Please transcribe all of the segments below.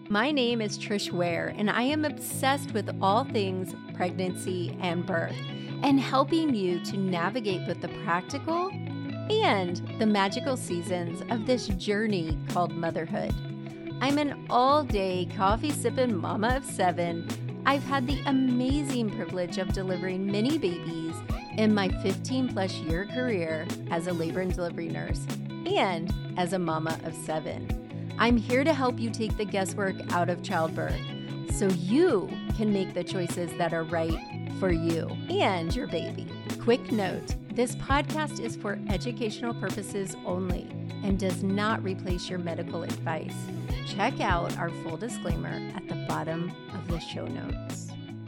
My name is Trish Ware, and I am obsessed with all things pregnancy and birth, and helping you to navigate both the practical and the magical seasons of this journey called motherhood. I'm an all-day coffee-sipping mama of 7. I've had the amazing privilege of delivering many babies in my 15-plus year career as a labor and delivery nurse and as a mama of 7. I'm here to help you take the guesswork out of childbirth so you can make the choices that are right for you and your baby. Quick note, this podcast is for educational purposes only and does not replace your medical advice. Check out our full disclaimer at the bottom of the show notes.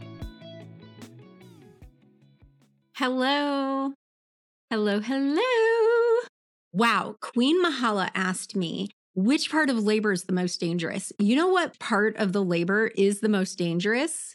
Hello. Hello. Wow, Queen Mahala asked me, which part of labor is the most dangerous? You know what part of the labor is the most dangerous?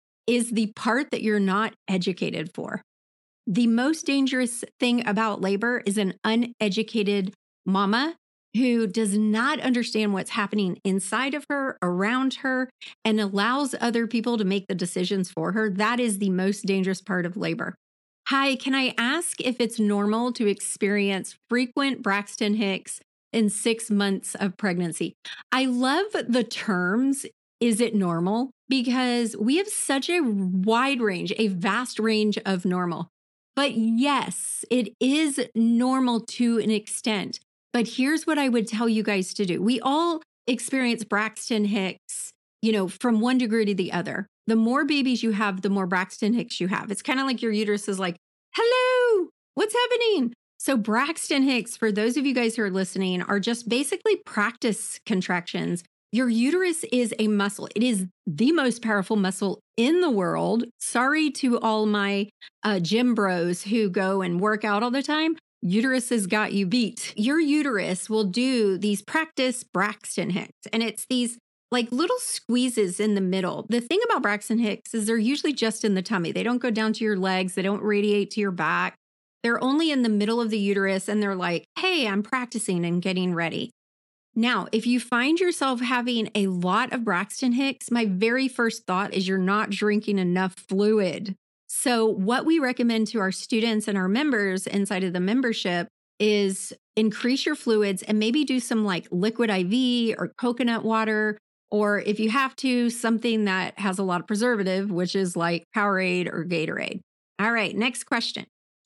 Is the part that you're not educated for. The most dangerous thing about labor is an uneducated mama who does not understand what's happening inside of her, around her, and allows other people to make the decisions for her. That is the most dangerous part of labor. Hi, can I ask if it's normal to experience frequent Braxton Hicks in 6 months of pregnancy? I love the terms, is it normal? Because we have such a wide range, a vast range of normal. But yes, it is normal to an extent. But here's what I would tell you guys to do. We all experience Braxton Hicks, from one degree to the other. The more babies you have, the more Braxton Hicks you have. It's kind of like your uterus is like, hello, what's happening? So Braxton Hicks, for those of you guys who are listening, are just basically practice contractions. Your uterus is a muscle. It is the most powerful muscle in the world. Sorry to all my gym bros who go and work out all the time. Uterus has got you beat. Your uterus will do these practice Braxton Hicks, and it's these like little squeezes in the middle. The thing about Braxton Hicks is they're usually just in the tummy. They don't go down to your legs. They don't radiate to your back. They're only in the middle of the uterus, and they're like, hey, I'm practicing and getting ready. Now, if you find yourself having a lot of Braxton Hicks, my very first thought is you're not drinking enough fluid. So what we recommend to our students and our members inside of the membership is increase your fluids and maybe do some like liquid IV or coconut water, or if you have to, something that has a lot of preservative, which is like Powerade or Gatorade. All right, next question.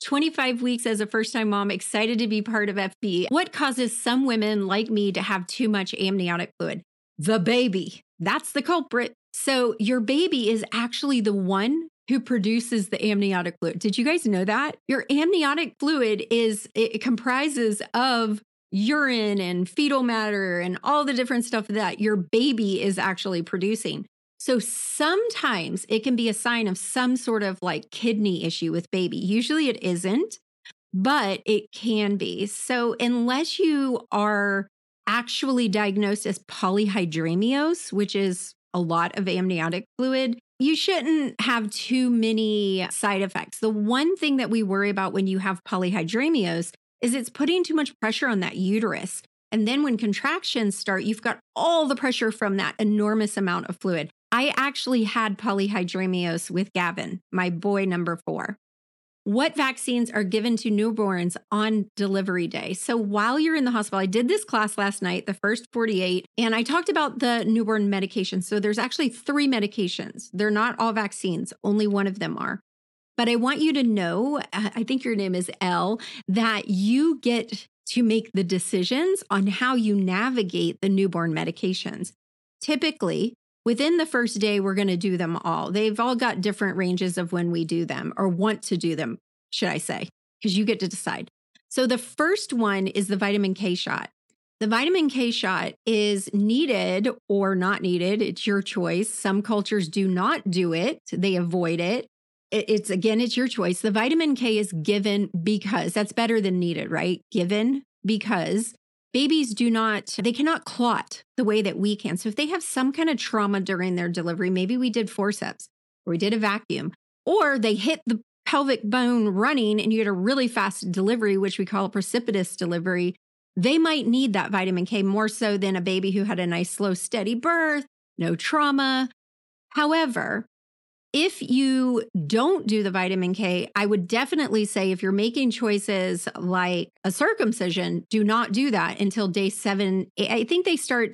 25 weeks as a first-time mom, excited to be part of FB. What causes some women like me to have too much amniotic fluid? The baby. That's the culprit. So your baby is actually the one who produces the amniotic fluid. Did you guys know that? Your amniotic fluid it comprises of urine and fetal matter and all the different stuff that your baby is actually producing. So sometimes it can be a sign of some sort of like kidney issue with baby. Usually it isn't, but it can be. So unless you are actually diagnosed as polyhydramnios, which is a lot of amniotic fluid, you shouldn't have too many side effects. The one thing that we worry about when you have polyhydramnios is it's putting too much pressure on that uterus. And then when contractions start, you've got all the pressure from that enormous amount of fluid. I actually had polyhydramnios with Gavin, my boy number 4. What vaccines are given to newborns on delivery day? So while you're in the hospital, I did this class last night, the first 48, and I talked about the newborn medication. So there's actually 3 medications. They're not all vaccines. Only one of them are. But I want you to know, I think your name is Elle, that you get to make the decisions on how you navigate the newborn medications. Typically, within the first day, we're going to do them all. They've all got different ranges of when we do them or want to do them, should I say, because you get to decide. So the first one is the vitamin K shot. The vitamin K shot is needed or not needed. It's your choice. Some cultures do not do it. They avoid it. It's your choice. The vitamin K is given because that's better than needed, right? Given because babies they cannot clot the way that we can. So if they have some kind of trauma during their delivery, maybe we did forceps or we did a vacuum, or they hit the pelvic bone running and you get a really fast delivery, which we call a precipitous delivery, they might need that vitamin K more so than a baby who had a nice, slow, steady birth no trauma. However, if you don't do the vitamin K, I would definitely say if you're making choices like a circumcision, do not do that until day 7. I think they start,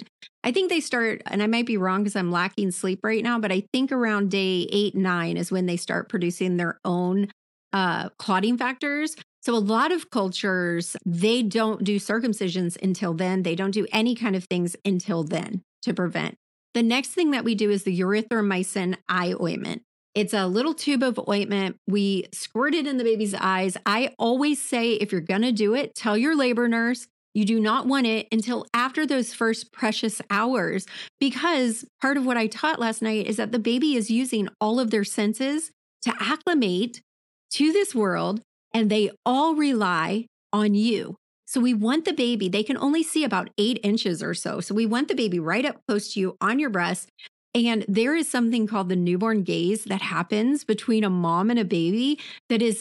and I might be wrong because I'm lacking sleep right now, but I think around day 8, 9 is when they start producing their own clotting factors. So a lot of cultures, they don't do circumcisions until then. They don't do any kind of things until then to prevent. The next thing that we do is the erythromycin eye ointment. It's a little tube of ointment. We squirt it in the baby's eyes. I always say, if you're going to do it, tell your labor nurse you do not want it until after those first precious hours, because part of what I taught last night is that the baby is using all of their senses to acclimate to this world, and they all rely on you. So we want the baby, they can only see about 8 inches or so. So we want the baby right up close to you on your breast. And there is something called the newborn gaze that happens between a mom and a baby that is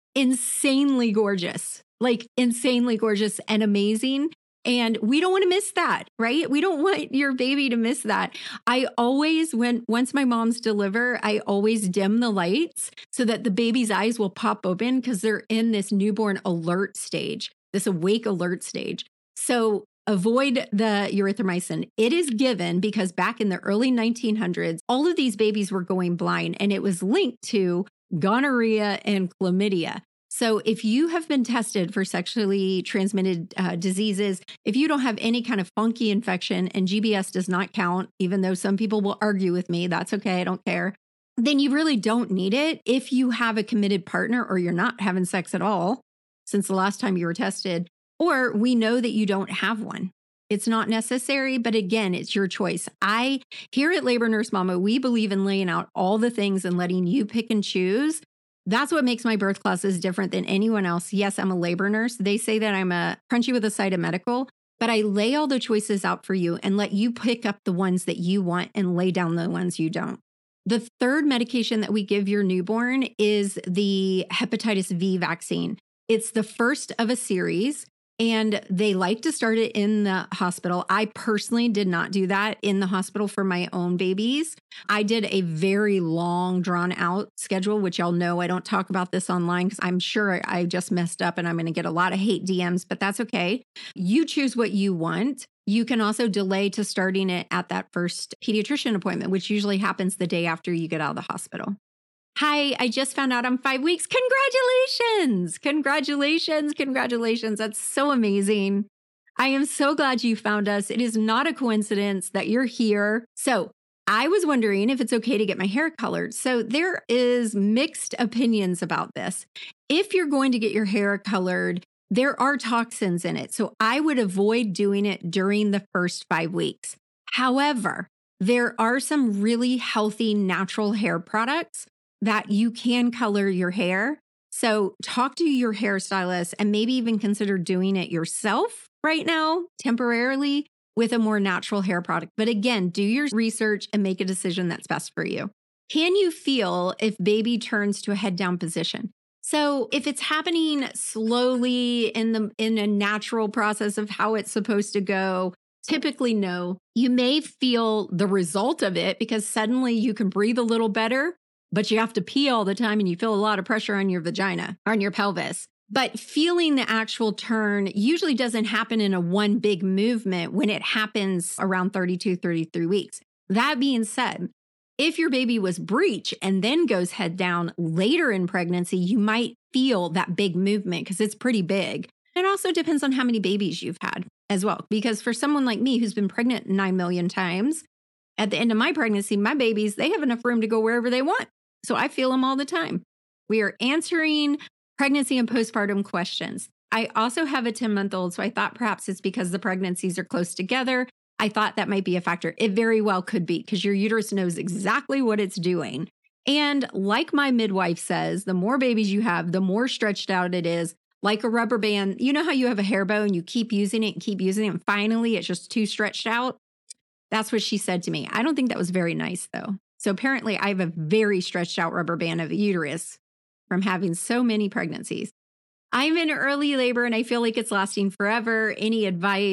insanely gorgeous, like insanely gorgeous and amazing. And we don't want to miss that, right? We don't want your baby to miss that. I always, once my moms deliver, I always dim the lights so that the baby's eyes will pop open because they're in this newborn alert stage, this awake alert stage. So avoid the erythromycin. It is given because back in the early 1900s, all of these babies were going blind, and it was linked to gonorrhea and chlamydia. So if you have been tested for sexually transmitted diseases, if you don't have any kind of funky infection, and GBS does not count, even though some people will argue with me, that's okay, I don't care, then you really don't need it. If you have a committed partner or you're not having sex at all since the last time you were tested, or we know that you don't have one. It's not necessary, but again, it's your choice. Here at Labor Nurse Mama, we believe in laying out all the things and letting you pick and choose. That's what makes my birth classes different than anyone else. Yes, I'm a labor nurse. They say that I'm a crunchy with a side of medical, but I lay all the choices out for you and let you pick up the ones that you want and lay down the ones you don't. The third medication that we give your newborn is the hepatitis V vaccine. It's the first of a series, and they like to start it in the hospital. I personally did not do that in the hospital for my own babies. I did a very long, drawn out schedule, which y'all know I don't talk about this online because I'm sure I just messed up and I'm going to get a lot of hate DMs, but that's okay. You choose what you want. You can also delay to starting it at that first pediatrician appointment, which usually happens the day after you get out of the hospital. Hi, I just found out I'm 5 weeks. Congratulations. Congratulations. Congratulations. That's so amazing. I am so glad you found us. It is not a coincidence that you're here. So I was wondering if it's okay to get my hair colored. So there is mixed opinions about this. If you're going to get your hair colored, there are toxins in it. So I would avoid doing it during the first 5 weeks. However, there are some really healthy natural hair products that you can color your hair. So talk to your hairstylist and maybe even consider doing it yourself right now, temporarily, with a more natural hair product. But again, do your research and make a decision that's best for you. Can you feel if baby turns to a head down position? So if it's happening slowly in a natural process of how it's supposed to go, typically no. You may feel the result of it because suddenly you can breathe a little better, but you have to pee all the time and you feel a lot of pressure on your vagina, on your pelvis. But feeling the actual turn usually doesn't happen in a one big movement when it happens around 32, 33 weeks. That being said, if your baby was breech and then goes head down later in pregnancy, you might feel that big movement because it's pretty big. It also depends on how many babies you've had as well. Because for someone like me who's been pregnant 9 million times, at the end of my pregnancy, my babies, they have enough room to go wherever they want. So I feel them all the time. We are answering pregnancy and postpartum questions. I also have a 10-month-old, so I thought perhaps it's because the pregnancies are close together. I thought that might be a factor. It very well could be because your uterus knows exactly what it's doing. And like my midwife says, the more babies you have, the more stretched out it is. Like a rubber band. You know how you have a hair bow and you keep using it and keep using it, and finally it's just too stretched out? That's what she said to me. I don't think that was very nice, though. So apparently I have a very stretched out rubber band of a uterus from having so many pregnancies. I'm in early labor and I feel like it's lasting forever. Any advice?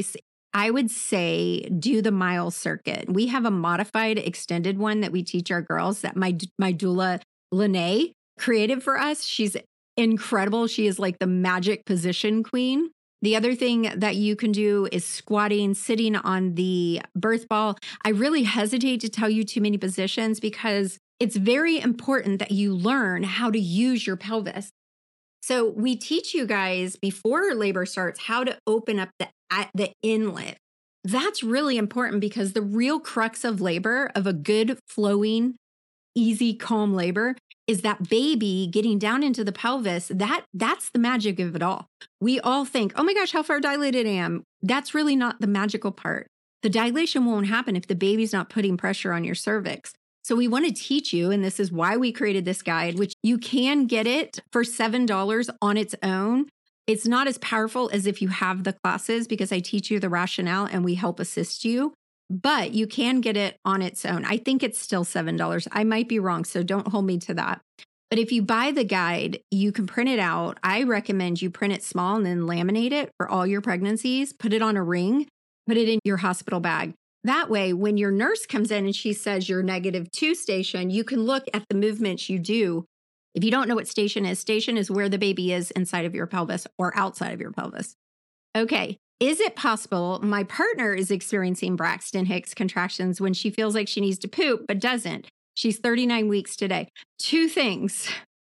I would say do the mile circuit. We have a modified extended one that we teach our girls that my doula, Lene, created for us. She's incredible. She is like the magic position queen. The other thing that you can do is squatting, sitting on the birth ball. I really hesitate to tell you too many positions because it's very important that you learn how to use your pelvis. So we teach you guys before labor starts how to open up the inlet. That's really important because the real crux of labor, of a good flowing, easy, calm labor, is that baby getting down into the pelvis. That's the magic of it all. We all think, oh my gosh, how far dilated I am. That's really not the magical part. The dilation won't happen if the baby's not putting pressure on your cervix. So we want to teach you, and this is why we created this guide, which you can get it for $7 on its own. It's not as powerful as if you have the classes because I teach you the rationale and we help assist you, but you can get it on its own. I think it's still $7. I might be wrong, so don't hold me to that. But if you buy the guide, you can print it out. I recommend you print it small and then laminate it for all your pregnancies, put it on a ring, put it in your hospital bag. That way, when your nurse comes in and she says you're -2 station, you can look at the movements you do. If you don't know what station is where the baby is inside of your pelvis or outside of your pelvis. Okay, is it possible my partner is experiencing Braxton Hicks contractions when she feels like she needs to poop but doesn't? She's 39 weeks today. Two things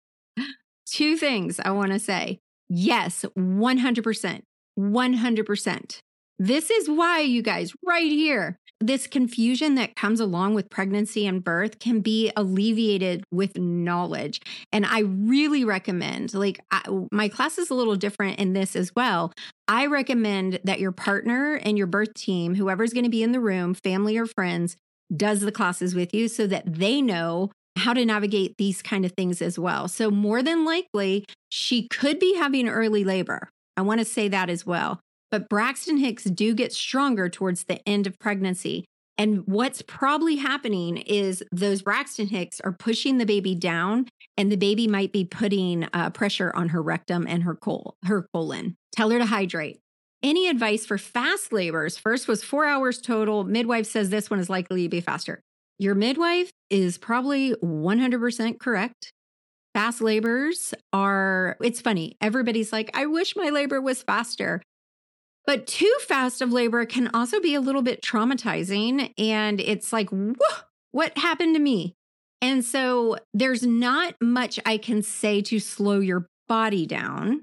I want to say. Yes, 100%. 100%. This is why, you guys, right here, this confusion that comes along with pregnancy and birth can be alleviated with knowledge. And I really recommend, my class is a little different in this as well. I recommend that your partner and your birth team, whoever's going to be in the room, family or friends, does the classes with you so that they know how to navigate these kind of things as well. So more than likely, she could be having early labor. I want to say that as well. But Braxton Hicks do get stronger towards the end of pregnancy. And what's probably happening is those Braxton Hicks are pushing the baby down, and the baby might be putting pressure on her rectum and her colon. Tell her to hydrate. Any advice for fast labors? First was 4 hours total. Midwife says this one is likely to be faster. Your midwife is probably 100% correct. Fast labors it's funny. Everybody's like, I wish my labor was faster. But too fast of labor can also be a little bit traumatizing. And it's like, what happened to me? And so there's not much I can say to slow your body down.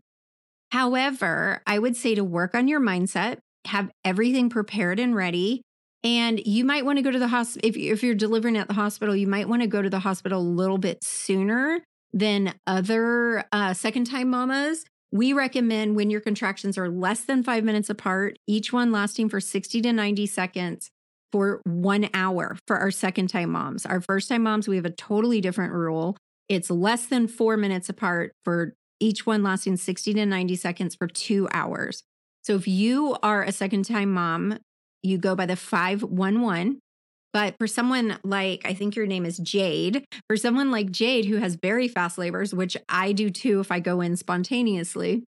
However, I would say to work on your mindset, have everything prepared and ready. And you might want to go to the hospital. If you're delivering at the hospital, you might want to go to the hospital a little bit sooner than other second-time mamas. We recommend when your contractions are less than 5 minutes apart, each one lasting for 60 to 90 seconds for 1 hour for our second-time moms. Our first-time moms, we have a totally different rule. It's less than 4 minutes apart for each one lasting 60 to 90 seconds for 2 hours. So if you are a second-time mom, you go by the 511. But for someone like, I think your name is Jade, for someone like Jade who has very fast labors, which I do too if I go in spontaneously,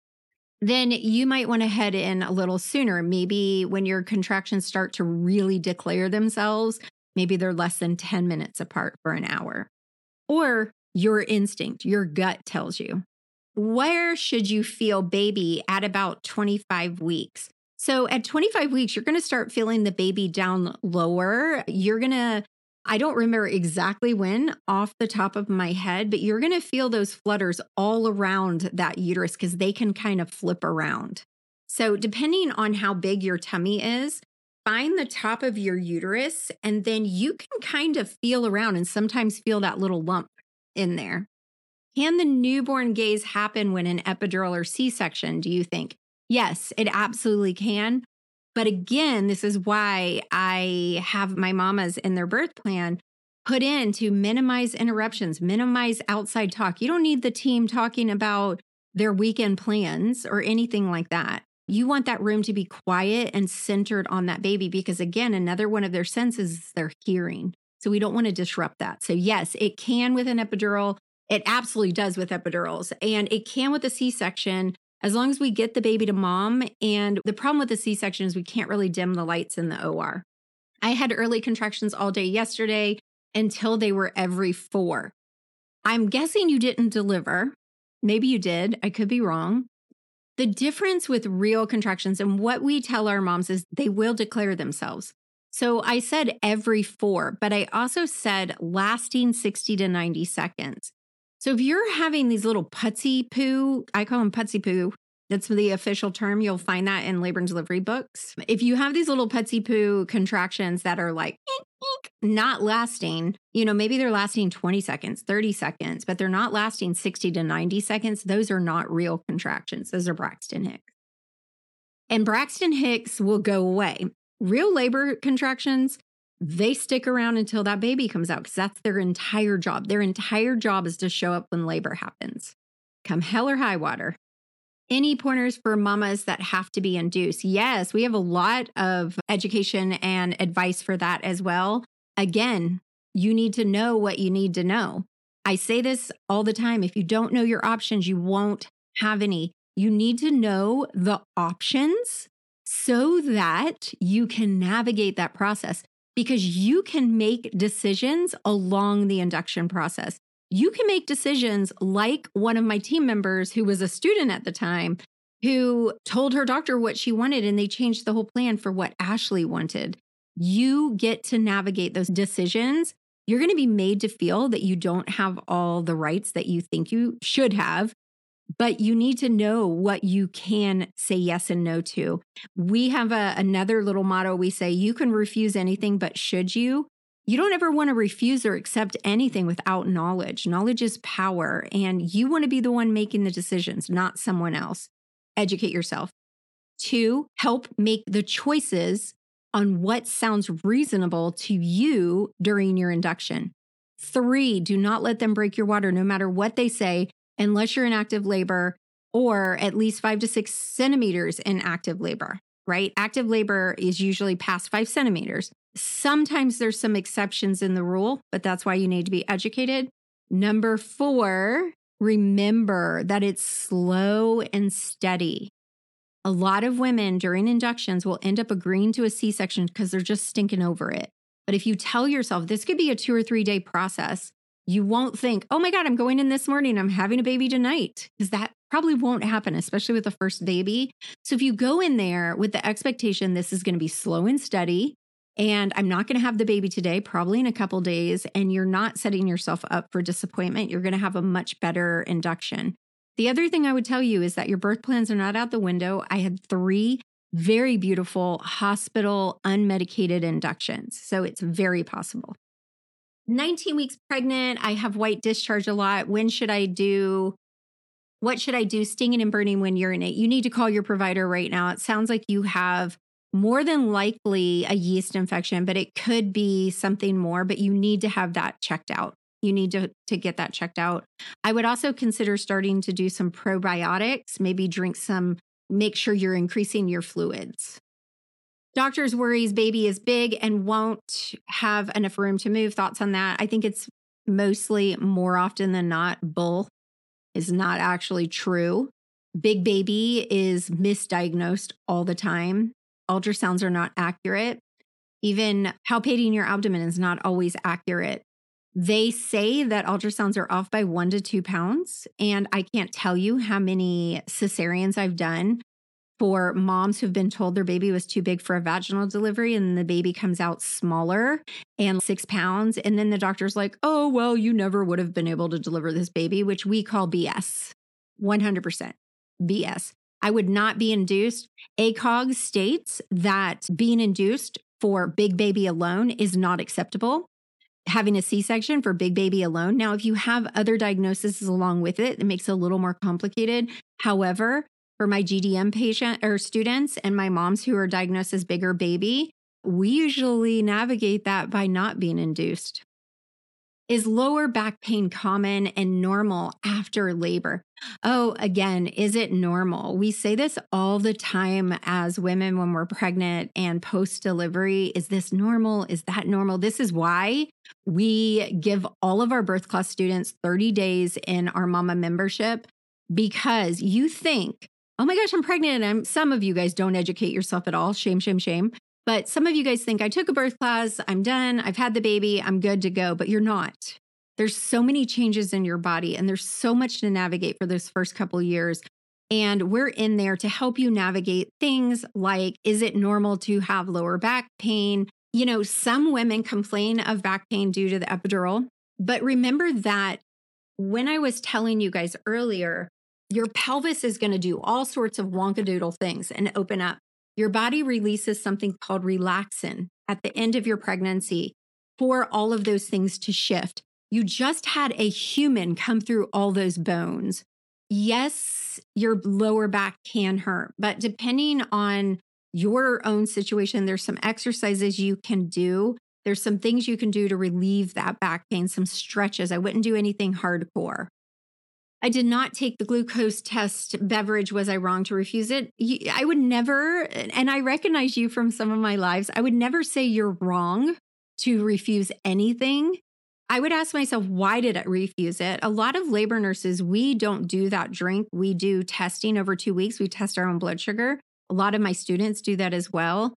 then you might want to head in a little sooner. Maybe when your contractions start to really declare themselves, maybe they're less than 10 minutes apart for an hour. Or your instinct, your gut tells you. Where should you feel baby at about 25 weeks? So at 25 weeks, you're going to start feeling the baby down lower. I don't remember exactly when off the top of my head, but you're going to feel those flutters all around that uterus because they can kind of flip around. So depending on how big your tummy is, find the top of your uterus and then you can kind of feel around and sometimes feel that little lump in there. Can the newborn gaze happen when an epidural or C-section, do you think? Yes, it absolutely can. But again, this is why I have my mamas in their birth plan put in to minimize interruptions, minimize outside talk. You don't need the team talking about their weekend plans or anything like that. You want that room to be quiet and centered on that baby because, again, another one of their senses is their hearing. So we don't want to disrupt that. So yes, it can with an epidural. It absolutely does with epidurals. And it can with a C-section. as long as we get the baby to mom. And the problem with the C-section is we can't really dim the lights in the OR. I had early contractions all day yesterday until they were every 4. I'm guessing you didn't deliver. Maybe you did. I could be wrong. The difference with real contractions and what we tell our moms is they will declare themselves. So I said every 4, but I also said lasting 60 to 90 seconds. So if you're having these little putsy poo, I call them putsy poo. That's the official term. You'll find that in labor and delivery books. If you have these little putsy poo contractions that are like not lasting, maybe they're lasting 20 seconds, 30 seconds, but they're not lasting 60 to 90 seconds. Those are not real contractions. Those are Braxton Hicks. And Braxton Hicks will go away. Real labor contractions, they stick around until that baby comes out because that's their entire job. Their entire job is to show up when labor happens. Come hell or high water. Any pointers for mamas that have to be induced? Yes, we have a lot of education and advice for that as well. Again, you need to know what you need to know. I say this all the time. If you don't know your options, you won't have any. You need to know the options so that you can navigate that process, because you can make decisions along the induction process. You can make decisions like one of my team members who was a student at the time who told her doctor what she wanted and they changed the whole plan for what Ashley wanted. You get to navigate those decisions. You're going to be made to feel that you don't have all the rights that you think you should have, but you need to know what you can say yes and no to. We have another little motto. We say, you can refuse anything, but should you? You don't ever want to refuse or accept anything without knowledge. Knowledge is power, and you want to be the one making the decisions, not someone else. Educate yourself. 2, help make the choices on what sounds reasonable to you during your induction. 3, do not let them break your water no matter what they say, unless you're in active labor or at least 5 to 6 centimeters in active labor, right? Active labor is usually past 5 centimeters. Sometimes there's some exceptions in the rule, but that's why you need to be educated. Number 4, remember that it's slow and steady. A lot of women during inductions will end up agreeing to a C-section because they're just stinking over it. But if you tell yourself this could be a 2 or 3 day process, you won't think, oh my God, I'm going in this morning, I'm having a baby tonight, because that probably won't happen, especially with the first baby. So if you go in there with the expectation this is going to be slow and steady, and I'm not going to have the baby today, probably in a couple days, and you're not setting yourself up for disappointment, you're going to have a much better induction. The other thing I would tell you is that your birth plans are not out the window. I had 3 very beautiful hospital unmedicated inductions, so it's very possible. 19 weeks pregnant, I have white discharge a lot. What should I do? Stinging and burning when urinate. You need to call your provider right now. It sounds like you have more than likely a yeast infection, but it could be something more, but you need to have that checked out. You need to get that checked out. I would also consider starting to do some probiotics, maybe make sure you're increasing your fluids. Doctors worries baby is big and won't have enough room to move. Thoughts on that? I think it's mostly, more often than not, bull. Is not actually true. Big baby is misdiagnosed all the time. Ultrasounds are not accurate. Even palpating your abdomen is not always accurate. They say that ultrasounds are off by 1 to 2 pounds. And I can't tell you how many cesareans I've done for moms who've been told their baby was too big for a vaginal delivery and the baby comes out smaller and 6 pounds. And then the doctor's like, oh, well, you never would have been able to deliver this baby, which we call BS. 100% BS. I would not be induced. ACOG states that being induced for big baby alone is not acceptable. Having a C-section for big baby alone. Now, if you have other diagnoses along with it, it makes it a little more complicated. However, for my GDM patient or students and my moms who are diagnosed as bigger baby, we usually navigate that by not being induced. Is lower back pain common and normal after labor? Oh, again, is it normal? We say this all the time as women when we're pregnant and post-delivery. Is this normal? Is that normal? This is why we give all of our birth class students 30 days in our Mama membership, because you think oh my gosh, I'm pregnant. Some of you guys don't educate yourself at all. Shame, shame, shame. But some of you guys think I took a birth class, I'm done, I've had the baby, I'm good to go, but you're not. There's so many changes in your body and there's so much to navigate for those first couple years. And we're in there to help you navigate things like, is it normal to have lower back pain? You know, some women complain of back pain due to the epidural, but remember that when I was telling you guys earlier, your pelvis is going to do all sorts of wonkadoodle things and open up. Your body releases something called relaxin at the end of your pregnancy for all of those things to shift. You just had a human come through all those bones. Yes, your lower back can hurt, but depending on your own situation, there's some exercises you can do. There's some things you can do to relieve that back pain, some stretches. I wouldn't do anything hardcore. I did not take the glucose test beverage. Was I wrong to refuse it? I would never, and I recognize you from some of my lives, I would never say you're wrong to refuse anything. I would ask myself, why did I refuse it? A lot of labor nurses, we don't do that drink. We do testing over 2 weeks. We test our own blood sugar. A lot of my students do that as well.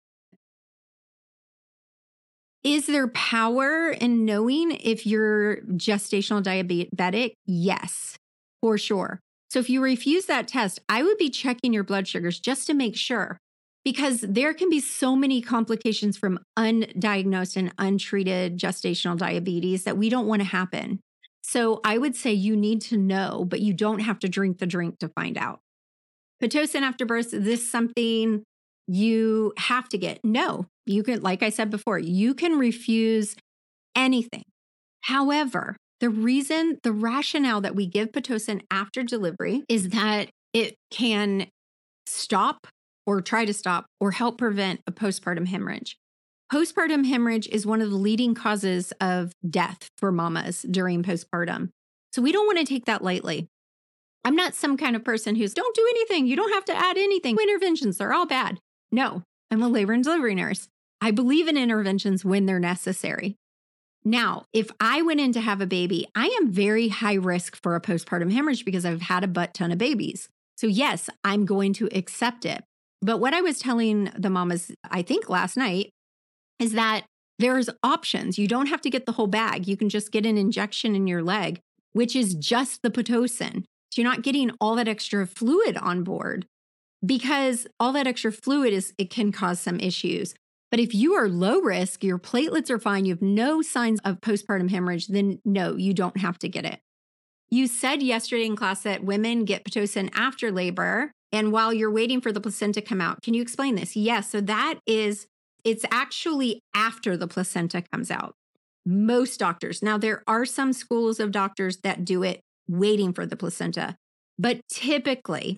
Is there power in knowing if you're gestational diabetic? Yes, for sure. So if you refuse that test, I would be checking your blood sugars just to make sure, because there can be so many complications from undiagnosed and untreated gestational diabetes that we don't want to happen. So I would say you need to know, but you don't have to drink the drink to find out. Pitocin after birth, is this something you have to get? No, you can, like I said before, you can refuse anything. However, the rationale that we give Pitocin after delivery is that it can stop or try to stop or help prevent a postpartum hemorrhage. Postpartum hemorrhage is one of the leading causes of death for mamas during postpartum. So we don't want to take that lightly. I'm not some kind of person who's don't do anything. You don't have to add anything. Interventions, they're all bad. No, I'm a labor and delivery nurse. I believe in interventions when they're necessary. Now, if I went in to have a baby, I am very high risk for a postpartum hemorrhage because I've had a butt ton of babies. So yes, I'm going to accept it. But what I was telling the mamas, I think last night, is that there's options. You don't have to get the whole bag. You can just get an injection in your leg, which is just the Pitocin. So you're not getting all that extra fluid on board, because all that extra fluid it can cause some issues. But if you are low risk, your platelets are fine, you have no signs of postpartum hemorrhage, then no, you don't have to get it. You said yesterday in class that women get Pitocin after labor and while you're waiting for the placenta to come out. Can you explain this? Yes. So it's actually after the placenta comes out. Most doctors. Now, there are some schools of doctors that do it waiting for the placenta, but typically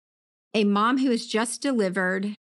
a mom who has just delivered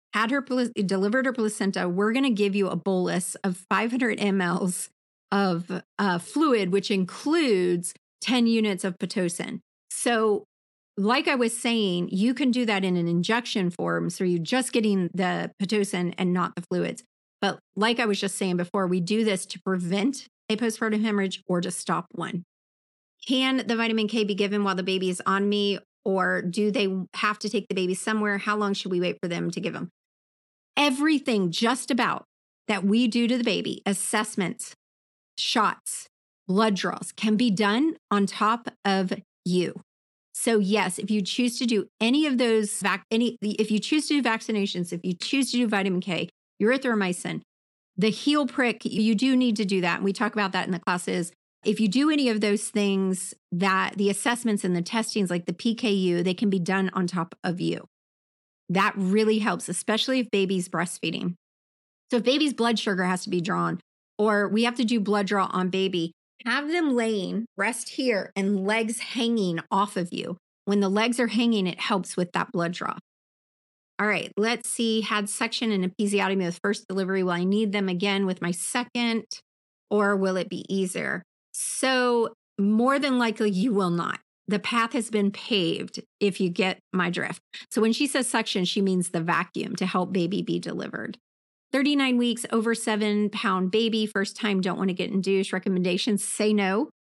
her placenta, we're going to give you a bolus of 500 mLs of fluid, which includes 10 units of Pitocin. So like I was saying, you can do that in an injection form. So you're just getting the Pitocin and not the fluids. But like I was just saying before, we do this to prevent a postpartum hemorrhage or to stop one. Can the vitamin K be given while the baby is on me, or do they have to take the baby somewhere? How long should we wait for them to give them? Everything just about that we do to the baby, assessments, shots, blood draws, can be done on top of you. So yes, if you choose to do any of those, if you choose to do vaccinations, if you choose to do vitamin K, erythromycin, the heel prick, you do need to do that. And we talk about that in the classes. If you do any of those things, that the assessments and the testings like the PKU, they can be done on top of you. That really helps, especially if baby's breastfeeding. So if baby's blood sugar has to be drawn, or we have to do blood draw on baby, have them laying breast here and legs hanging off of you. When the legs are hanging, it helps with that blood draw. All right, let's see. Had suction and episiotomy with first delivery. Will I need them again with my second, or will it be easier? So more than likely you will not. The path has been paved, if you get my drift. So when she says suction, she means the vacuum to help baby be delivered. 39 weeks, over 7-pound baby, first time, don't want to get induced. Recommendations, say no.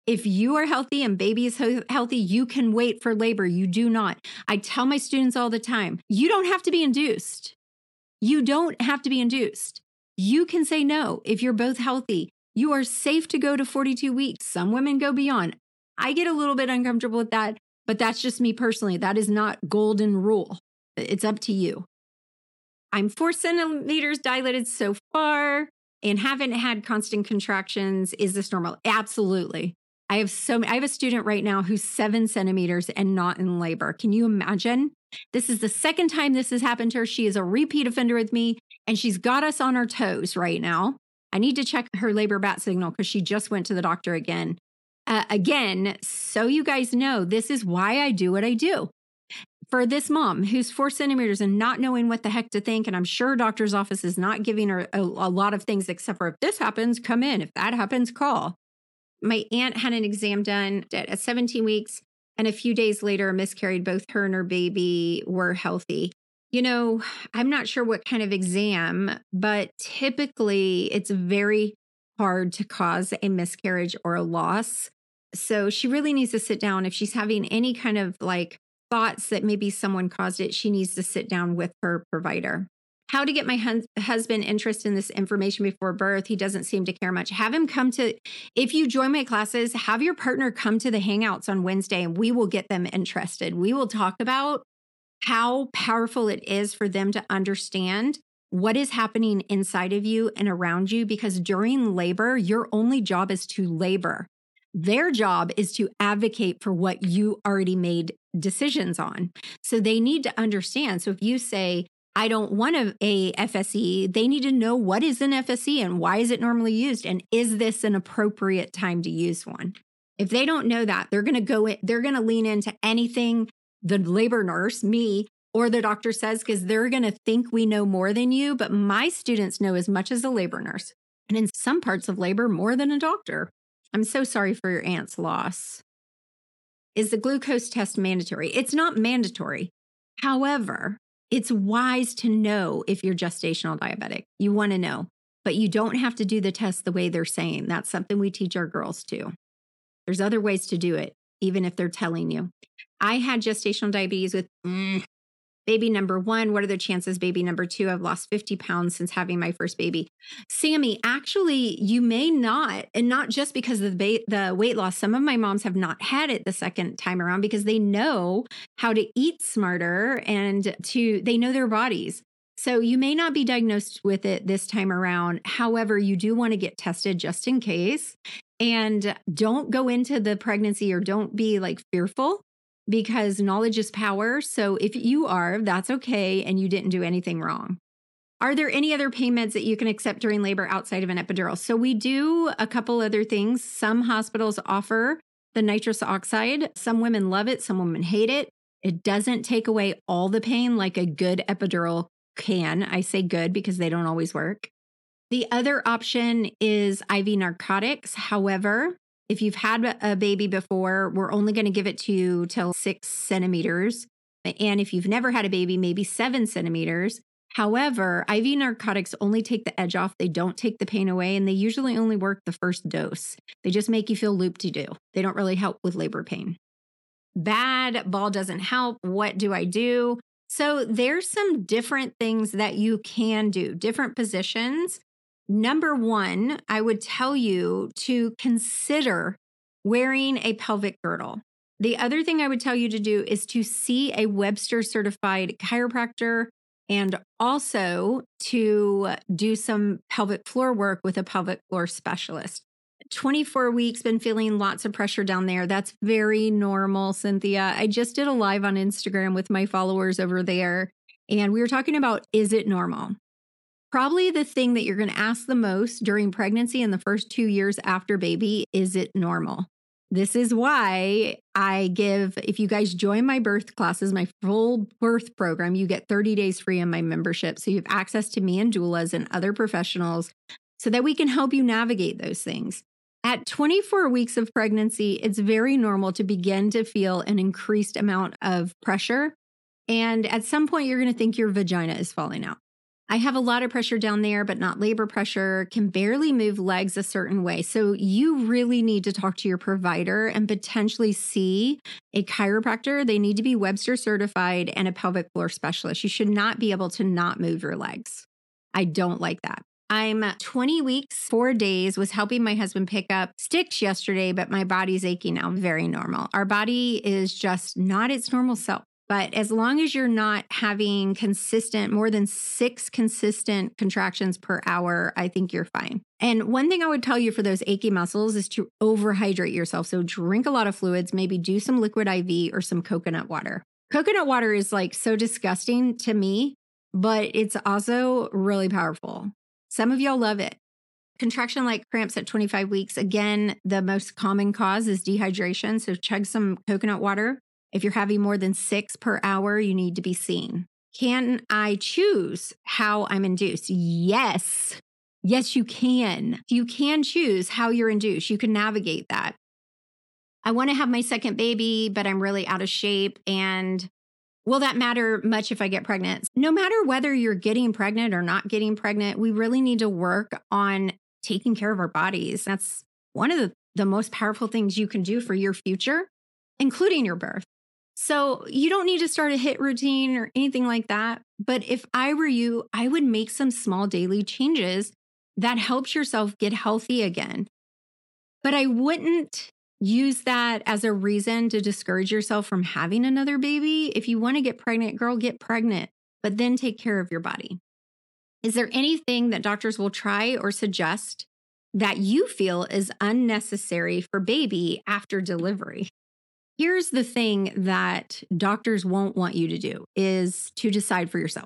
If you are healthy and baby is healthy, you can wait for labor. You do not. I tell my students all the time, you don't have to be induced. You don't have to be induced. You can say no if you're both healthy. You are safe to go to 42 weeks. Some women go beyond. I get a little bit uncomfortable with that, but that's just me personally. That is not golden rule. It's up to you. I'm 4 centimeters dilated so far and haven't had constant contractions. Is this normal? Absolutely. I have a student right now who's 7 centimeters and not in labor. Can you imagine? This is the second time this has happened to her. She is a repeat offender with me, and she's got us on our toes right now. I need to check her labor bat signal because she just went to the doctor again. So you guys know, this is why I do what I do. For this mom who's 4 centimeters and not knowing what the heck to think, and I'm sure doctor's office is not giving her a lot of things except for if this happens, come in. If that happens, call. My aunt had an exam done at 17 weeks, and a few days later miscarried. Both her and her baby were healthy. You know, I'm not sure what kind of exam, but typically it's very hard to cause a miscarriage or a loss. So she really needs to sit down. If she's having any kind of like thoughts that maybe someone caused it, she needs to sit down with her provider. How to get my husband interested in this information before birth. He doesn't seem to care much. Have him come to, if you join my classes, have your partner come to the Hangouts on Wednesday and we will get them interested. We will talk about how powerful it is for them to understand what is happening inside of you and around you, because during labor, your only job is to labor. Their job is to advocate for what you already made decisions on. So they need to understand. So if you say, I don't want a FSE, they need to know what is an FSE and why is it normally used? And is this an appropriate time to use one? If they don't know that, they're going to lean into anything the labor nurse, me, or the doctor says, because they're going to think we know more than you. But my students know as much as a labor nurse. And in some parts of labor, more than a doctor. I'm so sorry for your aunt's loss. Is the glucose test mandatory? It's not mandatory. However, it's wise to know if you're gestational diabetic. You want to know, but you don't have to do the test the way they're saying. That's something we teach our girls too. There's other ways to do it, even if they're telling you. I had gestational diabetes with baby number 1. What are the chances? Baby number 2, I've lost 50 pounds since having my first baby. Sammy, actually, you may not, and not just because of the weight loss. Some of my moms have not had it the second time around because they know how to eat smarter and they know their bodies. So you may not be diagnosed with it this time around. However, you do want to get tested just in case. And don't go into the pregnancy or don't be like fearful, because knowledge is power. So if you are, that's okay. And you didn't do anything wrong. Are there any other pain meds that you can accept during labor outside of an epidural? So we do a couple other things. Some hospitals offer the nitrous oxide. Some women love it. Some women hate it. It doesn't take away all the pain like a good epidural can. I say good because they don't always work. The other option is IV narcotics. However, if you've had a baby before, we're only going to give it to you till 6 centimeters. And if you've never had a baby, maybe 7 centimeters. However, IV narcotics only take the edge off. They don't take the pain away, and they usually only work the first dose. They just make you feel loop-de-doo. They don't really help with labor pain. Bad, ball doesn't help. What do I do? So there's some different things that you can do, different positions. Number 1, I would tell you to consider wearing a pelvic girdle. The other thing I would tell you to do is to see a Webster certified chiropractor and also to do some pelvic floor work with a pelvic floor specialist. 24 weeks, been feeling lots of pressure down there. That's very normal, Cynthia. I just did a live on Instagram with my followers over there, and we were talking about, is it normal? Probably the thing that you're going to ask the most during pregnancy and the first 2 years after baby, is it normal? This is why I give, if you guys join my birth classes, my full birth program, you get 30 days free in my membership. So you have access to me and doulas and other professionals so that we can help you navigate those things. At 24 weeks of pregnancy, it's very normal to begin to feel an increased amount of pressure. And at some point, you're going to think your vagina is falling out. I have a lot of pressure down there, but not labor pressure, can barely move legs a certain way. So you really need to talk to your provider and potentially see a chiropractor. They need to be Webster certified and a pelvic floor specialist. You should not be able to not move your legs. I don't like that. I'm 20 weeks, 4 days, was helping my husband pick up sticks yesterday, but my body's aching now. Very normal. Our body is just not its normal self. But as long as you're not having more than 6 consistent contractions per hour, I think you're fine. And one thing I would tell you for those achy muscles is to overhydrate yourself. So drink a lot of fluids, maybe do some liquid IV or some coconut water. Coconut water is like so disgusting to me, but it's also really powerful. Some of y'all love it. Contraction-like cramps at 25 weeks. Again, the most common cause is dehydration. So chug some coconut water. If you're having more than 6 per hour, you need to be seen. Can I choose how I'm induced? Yes. Yes, you can. You can choose how you're induced. You can navigate that. I want to have my second baby, but I'm really out of shape. And will that matter much if I get pregnant? No matter whether you're getting pregnant or not getting pregnant, we really need to work on taking care of our bodies. That's one of the most powerful things you can do for your future, including your birth. So you don't need to start a HIIT routine or anything like that. But if I were you, I would make some small daily changes that helps yourself get healthy again. But I wouldn't use that as a reason to discourage yourself from having another baby. If you want to get pregnant, girl, get pregnant, but then take care of your body. Is there anything that doctors will try or suggest that you feel is unnecessary for baby after delivery? Here's the thing that doctors won't want you to do is to decide for yourself.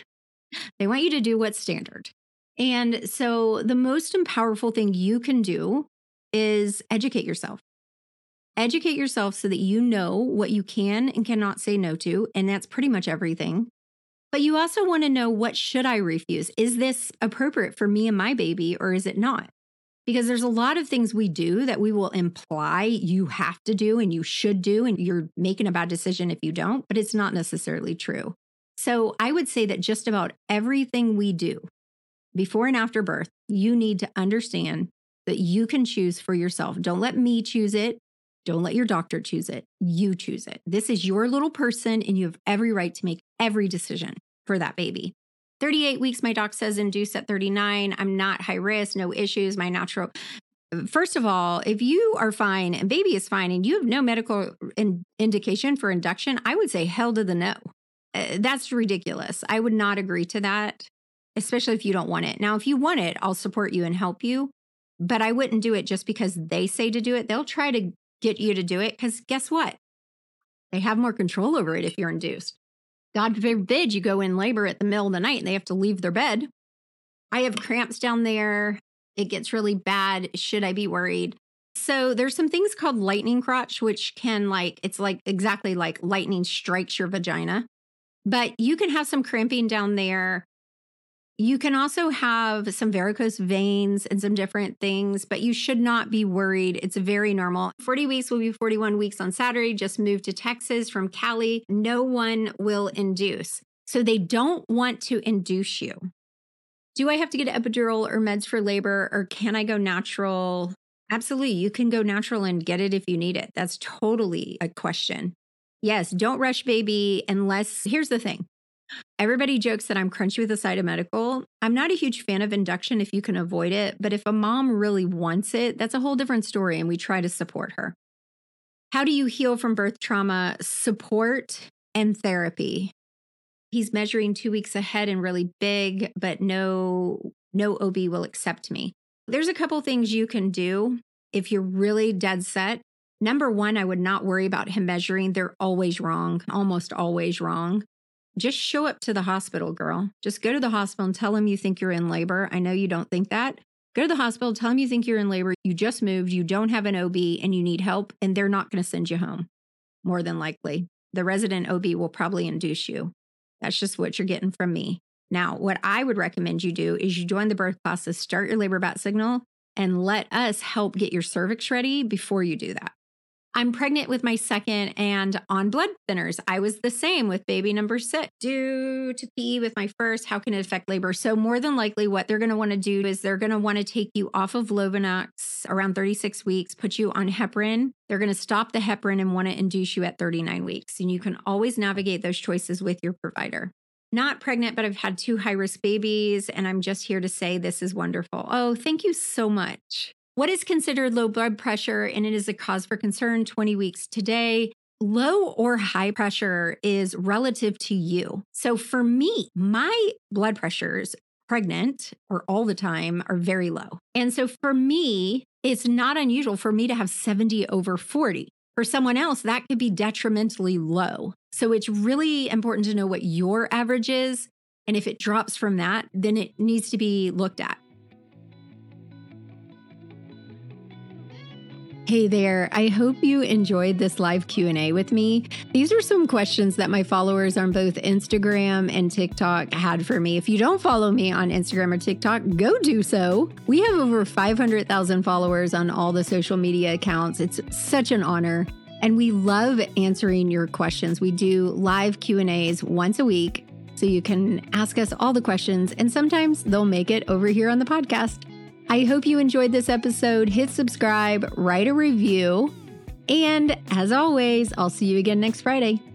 They want you to do what's standard. And so the most powerful thing you can do is educate yourself. Educate yourself so that you know what you can and cannot say no to. And that's pretty much everything. But you also want to know, what should I refuse? Is this appropriate for me and my baby, or is it not? Because there's a lot of things we do that we will imply you have to do and you should do, and you're making a bad decision if you don't, but it's not necessarily true. So I would say that just about everything we do before and after birth, you need to understand that you can choose for yourself. Don't let me choose it. Don't let your doctor choose it. You choose it. This is your little person, and you have every right to make every decision for that baby. 38 weeks, my doc says induce at 39. I'm not high risk, no issues, my natural. First of all, if you are fine and baby is fine and you have no medical indication for induction, I would say hell to the no. That's ridiculous. I would not agree to that, especially if you don't want it. Now, if you want it, I'll support you and help you, but I wouldn't do it just because they say to do it. They'll try to get you to do it because guess what? They have more control over it if you're induced. God forbid you go in labor at the middle of the night and they have to leave their bed. I have cramps down there. It gets really bad. Should I be worried? So there's some things called lightning crotch, which can it's like exactly like lightning strikes your vagina. But you can have some cramping down there. You can also have some varicose veins and some different things, but you should not be worried. It's very normal. 40 weeks will be 41 weeks on Saturday. Just moved to Texas from Cali. No one will induce. So they don't want to induce you. Do I have to get an epidural or meds for labor, or can I go natural? Absolutely. You can go natural and get it if you need it. That's totally a question. Yes, don't rush baby unless, here's the thing. Everybody jokes that I'm crunchy with the side of medical. I'm not a huge fan of induction if you can avoid it, but if a mom really wants it, that's a whole different story, and we try to support her. How do you heal from birth trauma? Support and therapy. He's measuring 2 weeks ahead and really big, but no OB will accept me. There's a couple things you can do if you're really dead set. Number one, I would not worry about him measuring. They're always wrong, almost always wrong. Just show up to the hospital, girl. Just go to the hospital and tell them you think you're in labor. I know you don't think that. Go to the hospital, tell them you think you're in labor. You just moved, you don't have an OB, and you need help, and they're not going to send you home, more than likely. The resident OB will probably induce you. That's just what you're getting from me. Now, what I would recommend you do is you join the birth classes, start your labor bat signal, and let us help get your cervix ready before you do that. I'm pregnant with my second and on blood thinners. I was the same with baby number 6. Due to pee with my first, how can it affect labor? So more than likely what they're going to want to do is they're going to want to take you off of Lovenox around 36 weeks, put you on heparin. They're going to stop the heparin and want to induce you at 39 weeks. And you can always navigate those choices with your provider. Not pregnant, but I've had 2 high-risk babies, and I'm just here to say this is wonderful. Oh, thank you so much. What is considered low blood pressure, and it is a cause for concern 20 weeks today? Low or high pressure is relative to you. So for me, my blood pressures pregnant or all the time are very low. And so for me, it's not unusual for me to have 70/40. For someone else, that could be detrimentally low. So it's really important to know what your average is. And if it drops from that, then it needs to be looked at. Hey there, I hope you enjoyed this live Q&A with me. These are some questions that my followers on both Instagram and TikTok had for me. If you don't follow me on Instagram or TikTok, go do so. We have over 500,000 followers on all the social media accounts. It's such an honor. And we love answering your questions. We do live Q&As once a week, so you can ask us all the questions, and sometimes they'll make it over here on the podcast. I hope you enjoyed this episode. Hit subscribe, write a review, and as always, I'll see you again next Friday.